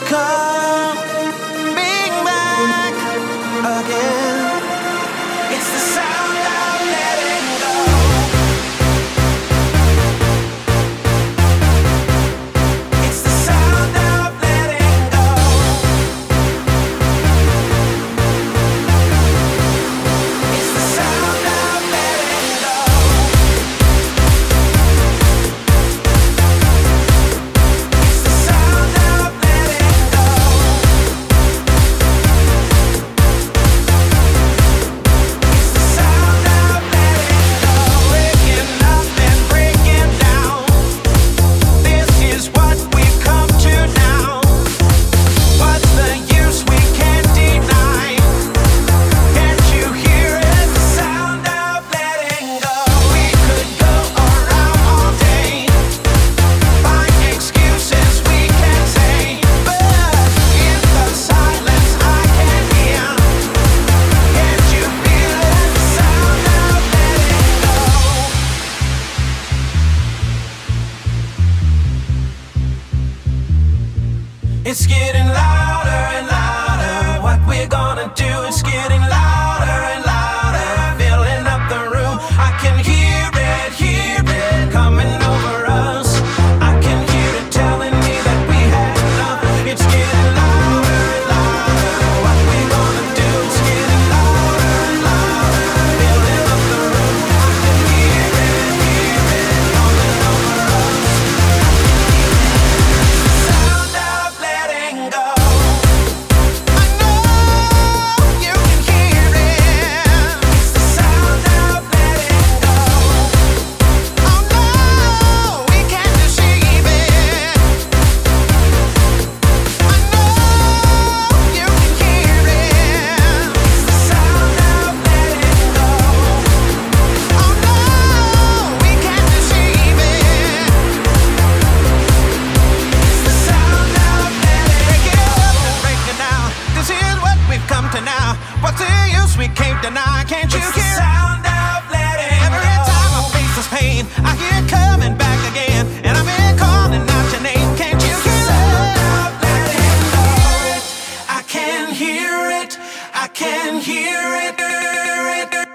coming back again. It's the sound of letting go. It's the sound of letting go. It's the sound of letting go. It's the sound of letting go. It's the sound of letting go. Breaking up and breaking down. This is what we've come to now. What's the use? We can't deny. Can't you hear it? The sound of letting go. We could go around all day, find excuses we can say, but in the silence I can hear. Can't you feel it? The sound of letting go. It's getting louder and louder. What we're gonna do is getting louder and louder. Filling up the room. I can hear it coming over us. I can hear it telling me that we had enough. It's getting louder and louder. What we're gonna do is getting louder and louder. Filling up the room. I can hear it coming over us. Sound of letting go. I know you can hear it. It's the sound of letting go. Oh no, we can't deceive it. I know you can hear it. It's the sound of letting go. Oh no, we can't deceive it. It's the sound of letting go. Break it down. This is what we've come to now. What's the use? We can't deny. Can't you hear? It's the sound of letting go. Every time I face this pain, I hear it coming back again, and I'm here calling out your name. Can't you hear it? Letting go. I can hear it. I can hear it.